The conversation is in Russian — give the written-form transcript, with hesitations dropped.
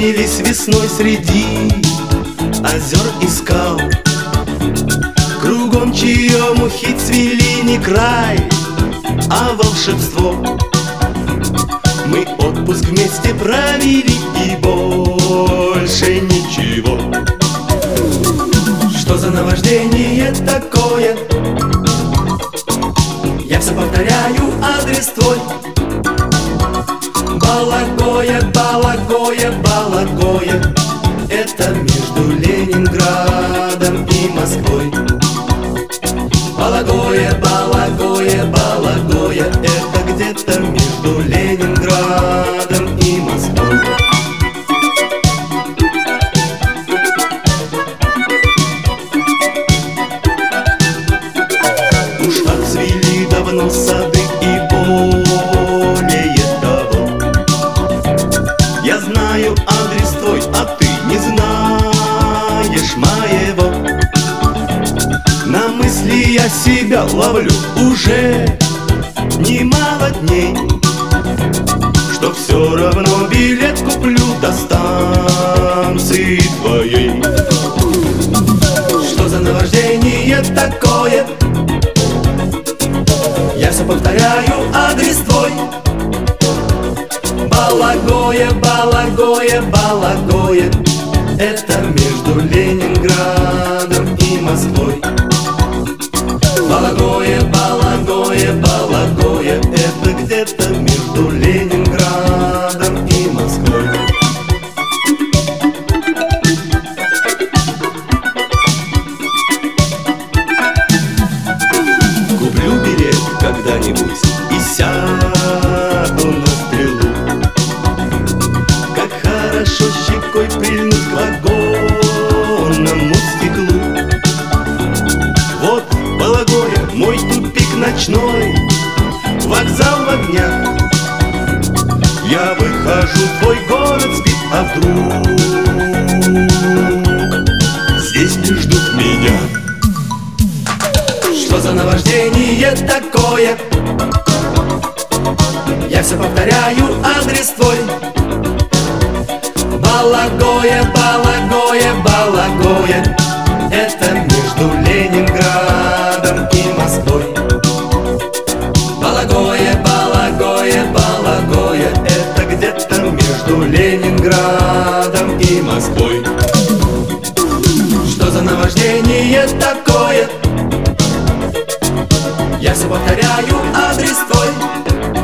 снились весной среди озер и скал. Кругом черемухи цвели не край, а волшебство. Мы отпуск вместе провели и больше ничего. Что за наваждение такое? Я все повторяю адрес твой. Балагоя, Балагоя, Балагоя. Это между Ленинградом и Москвой. Балагоя, Балагоя, Балагоя. Это где-то между Ленинградом и Москвой. Уж отцвели давно сады и более того. Я знаю адрес твой, а ты не знаешь моего. На мысли я себя ловлю уже немало дней, что все равно билет куплю до станции твоей. Что за наваждение такое? Я все повторяю адрес твой. Балагоя, Балагоя, Балагоя. Это между Ленинградом и Москвой. Балагоя, Балагоя, Балагоя. Это где-то между Ленинградом и Москвой. Куплю билет когда-нибудь и сяду на стрелу. Как хорошо щекой прильнуть к вагонному стеклу. Вот Балагоя, мой тупик ночной, вокзал в огнях. Я выхожу, твой город спит, а вдруг здесь не ждут меня. Что за наваждение такое? Я все повторяю адрес твой. Балагоя, Балагоя, Балагоя. Это между Ленинградом и Москвой. Балагоя, Балагоя, Балагоя. Это где-то между Ленинградом и Москвой. Что за наваждение такое? Я все повторяю адрес твой.